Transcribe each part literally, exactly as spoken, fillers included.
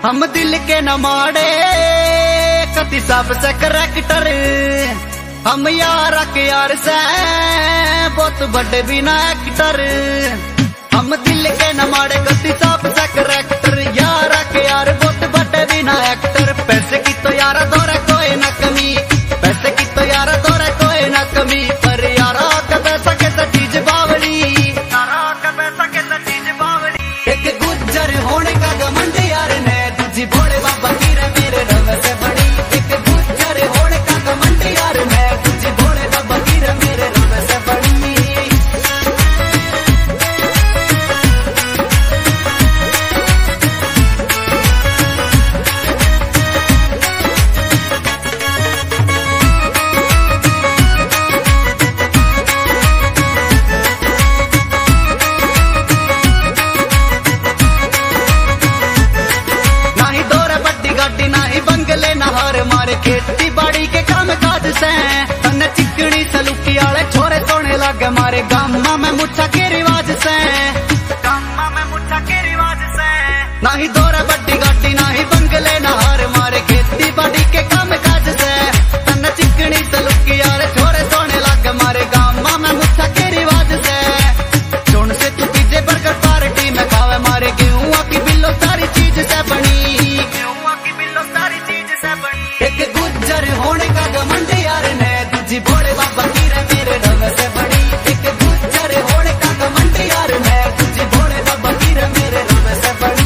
हम दिल के न माड़े कति सबसे करैक्टर, हम यार के यार से बहुत बड़े बिना एक्टर। हम दिल के न माड़े कति सबसे करैक्टर, यार के यार बहुत बड़े बिना एक्टर। पैसे की तो यार दौरा कोई न कमी, पैसे की तो यार दौरा कोई न कमी, पर यारा का पैसा कैसा चीज बावली, यारा का पैसा कैसा चीज बावली। एक गुज्जर होने का घमंड यार ने, तुझी भोले बाबा की रे मेरे रंग से बड़ी। एक गुज्जर होने का घमंड यार ने, तुझी भोले बाबा की रे मेरे रंग से बड़ी। मारे खेती बाड़ी के काम काज से तन्ने चिकनी सलूकी आले छोरे सोने लागे, मारे गामा में मुच्छा के रिवाज से, गामा में मुच्छा के रिवाज से। ना ही दौरा बड्डी गाड़ी ना ही बंगले नहार, मारे खेती बाड़ी के काम काज से तन्ने चिकनी सलूकी आले छोरे सोने लागे, मारे गामा में मुच्छा के रिवाज से। चुन से तू पीछे बर्गर पार्टी में खावे, मारे गेहूं की बिल्लो सारी चीज से बनी, गेहूं की बिल्लो सारी चीज से बनी। एक गुज्जर होने का घमंड यार ने, तुझी भोले बाबा की रे मेरे रंग से बड़ी। एक गुज्जर होने का घमंड यार ने, तुझी भोले बाबा की रे मेरे रंग से बड़ी।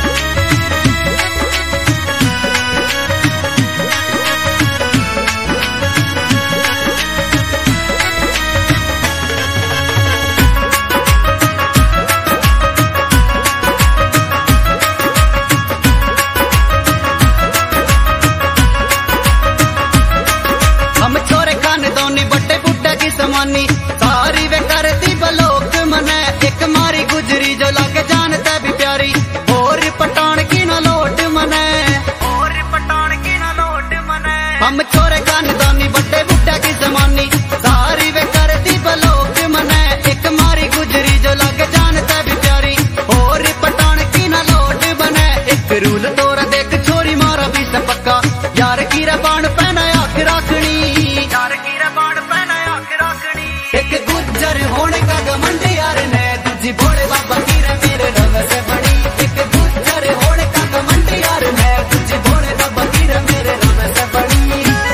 समानी सारी वे करती बलोक मने, एक मारी गुजरी जो लागे जानते भी प्यारी, और पटान की ना लोट मने, और पटान की ना लोट मने। हम छोरे खानदानी बड़े बुड्ढा की समानी सारी वे करती बलोक मने, एक मारी गुजरी जो लागे जानते भी प्यारी, और पटान की ना लोट बने। एक रूल तोरा देख छोरी मारा भी से पक्का, यार की रबान पहना आख राखनी, यार की रबान पहना। एक गुज्जर होने का घमंड यार ने, तुझी भोले बाबा की रे मेरे रंग से बड़ी। एक गुज्जर होने का घमंड यार ने, तुझी भोले बाबा की रे मेरे रंग से बड़ी।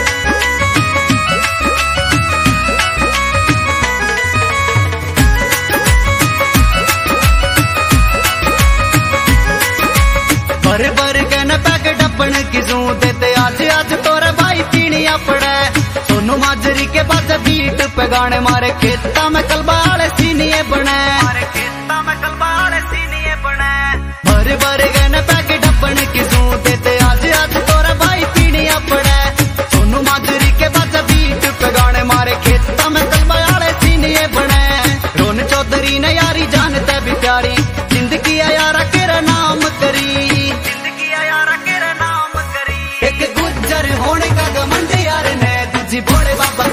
भर भर के न पैक डपन किसू देते, आज आज तोरे भाई पीनिया पड़े। सोनू माजरी के बाद बीट पे गाने, मारे खेता में कलबाले सीनिये बने, मारे खेता में कलबाले सीनिये बने। भर भर गए न पैक डपन किसू देते, आज आज तोरा भाई पीनिया पड़े। सोनू माजरी के बाद बीट पे गाने, मारे खेता में कलबाले सीनिये बने। रोन चौधरी ने यारी जानते भी प्यारी, जिंदगी यारा केरा नाम करी, जिंदगी यारा केरा नाम करी। एक गुज्जर होने का घमंड यार ने, तुझी भोले बाबा